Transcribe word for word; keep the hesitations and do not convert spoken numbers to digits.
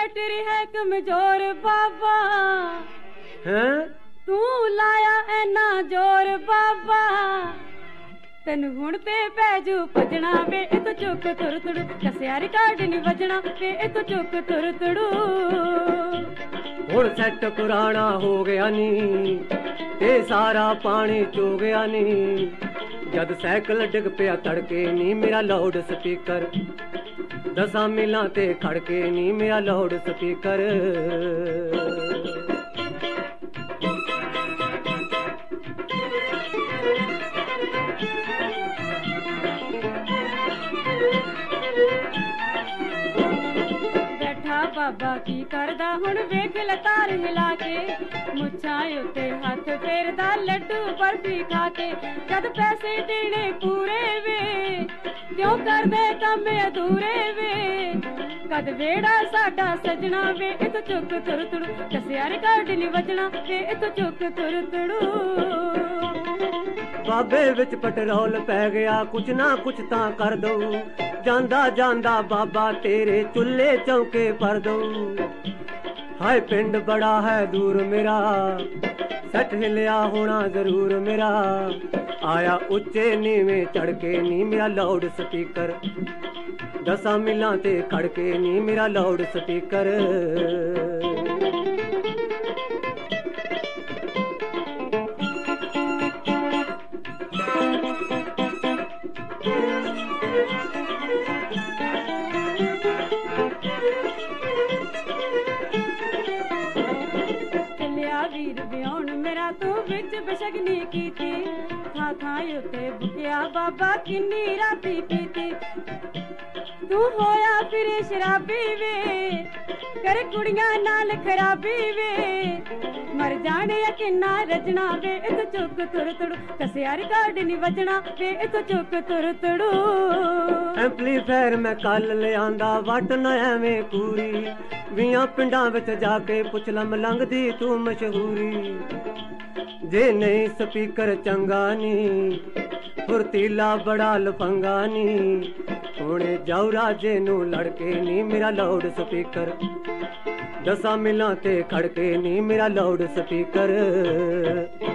battery है कमजोर बाबा हैं तू लाया ऐना जोर बाबा तेन हुण ते पैजू भजना वे इतो चुक तुर तुड़ू कसिया रिकार्ड नहीं बजना वे इतो चुक तुर तुड़ू हुण सैट पुराना हो गया नी ते सारा पानी चो गया नी जद साइकिल डिग पिया तड़के नी मेरा लाउड स्पीकर दसा मिलां ते खड़के नी मेरा लाउड स्पीकर बाबा की करदा हुण वेख लतार हिला के मुछां उत्ते हथ फेरदा लड्डू बर्फी खा के जद पैसे देने पूरे वे क्यों करदे कम अधूरे वे कद वेड़ा साडा सजना वे इतो चुक तुर तुड़ू कसिया रिकार्ड नहीं बजना वे इतो चुक तुर तुड़ू बाबे विच पेट्रोल पै गया कुछ ना कुछ तां कर दो जांदा जांदा बाबा तेरे चुल्हे चौके पर दो हाय पिंड बड़ा है दूर मेरा सट हिलिया होना जरूर मेरा आया उच्चे नीवे चढ़ के नी मेरा लाउड स्पीकर दसा मिलां ते खड़के नी मेरा लाउड स्पीकर वीर ब्याउन मेरा तू बिच बशगनी कीती था था उत्ते बुकिया बाबा किन्नी राती पीती तू होया फिर शराबी वे कर कुड़ियां नाल खराबी वे मर जाने किन्ना रजना वे इतो चुक तुर तुड़ू कसिया रिकार्ड नहीं बजना वे इतो चुक तुर तुड़ू एम्पलीफायर मैं कल ले आंदा वट न एवें पूरी वियां पिंडां विच जाके पुछ ला मलंग दी तू मशहूरी जे नहीं स्पीकर चंगा नी फुर्तीला बड़ा लफंगा नी हुणे जाऊ राजे नू लड़के नी मेरा लाउड स्पीकर दसा मिलां ते खड़के नी मेरा लाउड स्पीकर